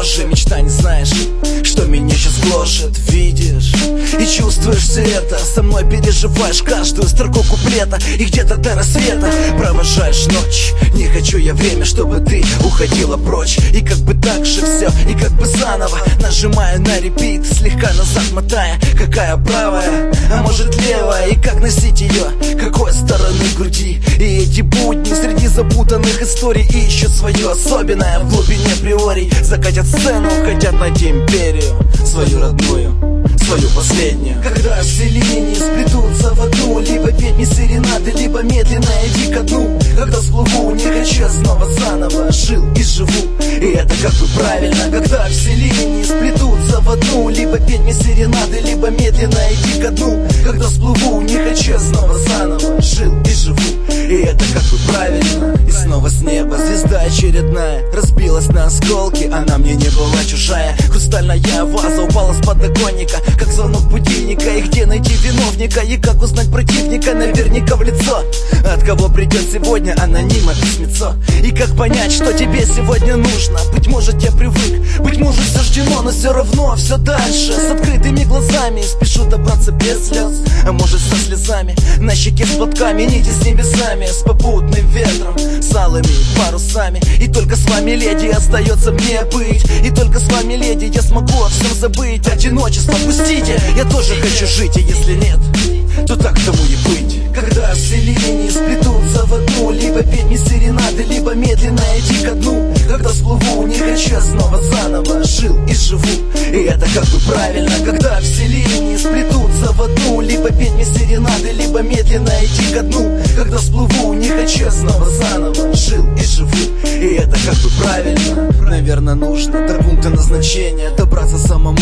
тоже мечта, не знаешь, что меня сейчас гложет, видишь и чувствуешь все это. Со мной переживаешь каждую строку куплета, и где-то до рассвета провожаешь ночь. Не хочу я время, чтобы ты уходила прочь. И как бы так же все, и как бы заново нажимаю на репит, слегка назад мотая. Какая правая, а может левая, и как носить ее, какой стороны груди. И эти будни среди запутанных историй, и еще свое особенное в глубине приорий. Закатят сцену, хотят найти империю, свою родную, свою последнюю. Когда все линии сплетутся в одну, либо петь мне серенады, либо медленно иди ко дну. Когда всплыву, не хочу снова заново, жил и живу, и это как бы правильно. Когда все линии сплетутся в одну, либо петь мне серенады, либо медленно иди ко дну. Когда всплыву, не хочу снова заново, жил и живу, и это как бы правильно. И снова с неба звезда очередная разбилась на осколки, она мне не была чужая. Хрустальная ваза упала с подоконника, как звонок будильника. И где найти виновника, и как узнать противника наверняка в лицо. От кого придет сегодня анонима письмецо. И как понять, что тебе сегодня нужно. Быть может я привык, быть может суждено, но все равно все дальше с открытыми глазами. Спешу добраться без слез, а может со слезами на щеке с платками, нити с небесами, с попутным ветром, с алыми парусами. И только с вами, леди, остается мне быть. И только с вами, леди, я смогу о всем забыть. Одиночество пустите, я тоже хочу жить. И если нет, то так тому и быть. Когда все линии сплетутся в одну, либо петь мне серенады, либо медленно иди ко дну. Когда всплыву, не хочу снова заново, жил и живу, и это как бы правильно. Когда все линии сплетутся в одну, либо петь мне серенады, либо медленно иди ко дну. Когда всплыву, не хочу снова заново, жил и живу, и это как бы правильно. Наверное, нужно до пункта назначения добраться самому,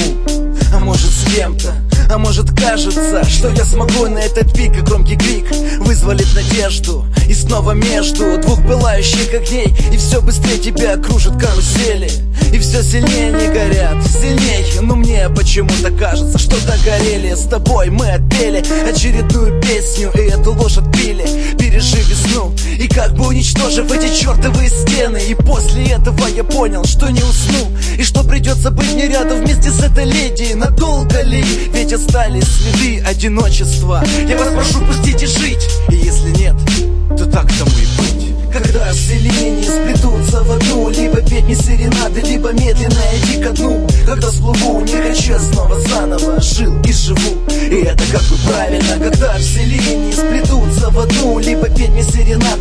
а может с кем-то. А может кажется, что я смогу на этот пик, и громкий крик вызволит надежду. И снова между двух пылающих огней, и все быстрее тебя кружат карусели. И все сильнее не горят, сильнее, но мне почему-то кажется, что догорели. С тобой мы отпели очередную песню, и эту ложь отпили, пережив весну. И как бы уничтожив эти чертовые стены. И после этого я понял, что не усну, и что придется быть мне рядом вместе с этой леди. Надолго ли? Ведь остались следы одиночества. Я вас прошу, пустите жить. И если нет, то так тому и быть. Когда все линии сплетутся в одну, либо петь мне серенады, либо медленно иди ко дну. Когда всплыву, не хочу снова заново, жил и живу, и это как бы правильно. Когда все линии сплетутся в одну, либо петь мне серенады,